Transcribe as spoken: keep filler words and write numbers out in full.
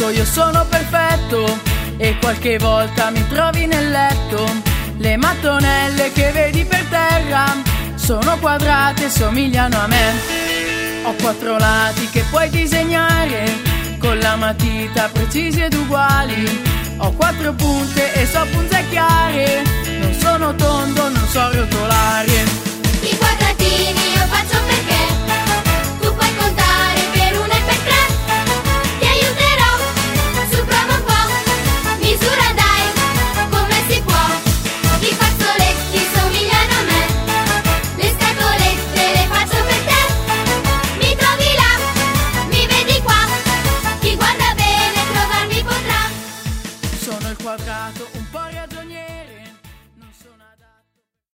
dico io sono perfetto e qualche volta mi trovi nel letto. Le mattonelle che vedi per terra sono quadrate e somigliano a me. Ho quattro lati che puoi disegnare con la matita, precisi ed uguali. Ho quattro punte e so punzecchiare. Non sono tondo, non so rotolare.